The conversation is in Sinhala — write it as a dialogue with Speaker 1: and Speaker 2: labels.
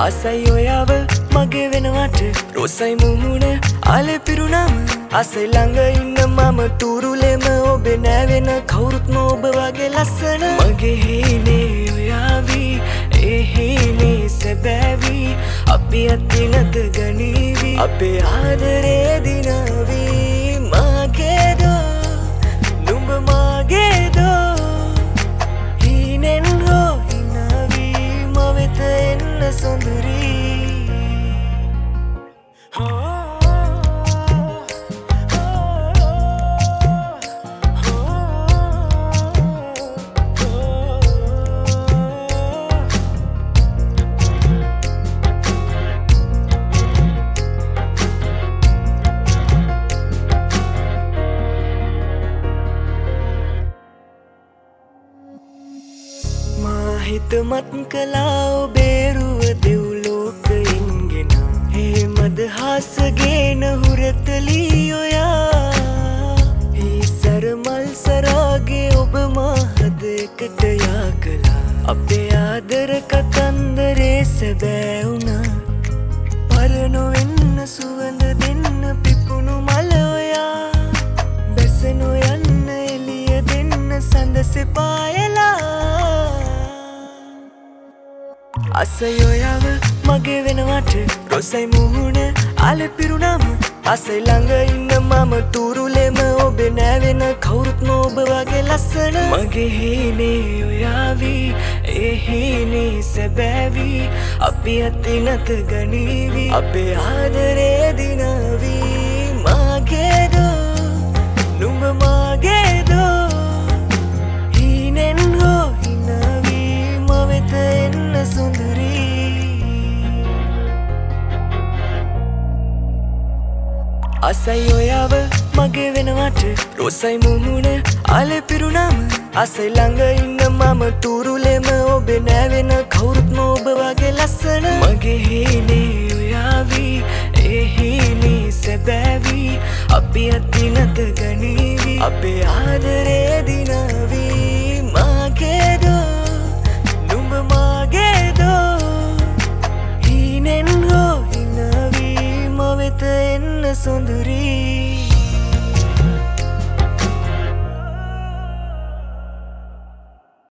Speaker 1: අසයි ඔයාව මගේ වෙනවට රොසයි මුහුණ ආලේ පිරුණාම අසයි ළඟ ඉන්න මම තුරුලෙම ඔබේ නෑවෙන කවුරුත් නොබ වගේ ලස්සන මගේ හීනේ ඔයාවි ඒ හීනේ සැබෑවි අපි අතිනත ගනීවි අපේ ආදරේ දිනවි මගේදෝ නුඹ මගේදෝ හීනෙන් හෝ හිනවි මවෙත එන්න සොඳුරී හිතමත් කලා ඔබේරුව දෙව්ලෝකයෙන් ගෙන ඒ මදහාසගෙන හුරතලී ඔයා ඒ සරමල් සරාගේ ඔබ මාහද එකට යා කලා අපේ ආදර කතන්දරේ සැබෑ වුණා පරනොවෙන්න සුවඳ දෙන්න පිපුණු මල ඔයා බැස නොයන්න එළිය දෙන්න සඳ පායලා අසයි ඔයාව මගේ වෙනවට රොසයි මුහුණ ආලේ පිරුණාම අසයි ළඟ ඉන්න මම තුරුලෙම ඔබේ නෑවෙන කවුරුත් නොබ වගේ ලස්සන මගේ හීනේ ඔයාවි ඒ හීනේ සැබෑවි අපි අතිනත ගනීවි අපේ ආදරේ දිනවි මගේදෝ නුඹ මගේදෝ හීනෙන් හෝ හිනවි මවෙත එන්න සොඳුරී අසයි ඔයාව මගේ වෙනවට රොසයි මුහුණ ආලේ පිරුණාම අසයි ළඟ ඉන්න මම තුරුලෙම ඔබේ නෑවෙන කවුරුත් නොබ වගේ ලස්සන මගේ හීනේ ඔයාවි ඒ හීනේ සැබෑවි අපි අතිනත ගනීවි අපේ ආදරේ දිනවි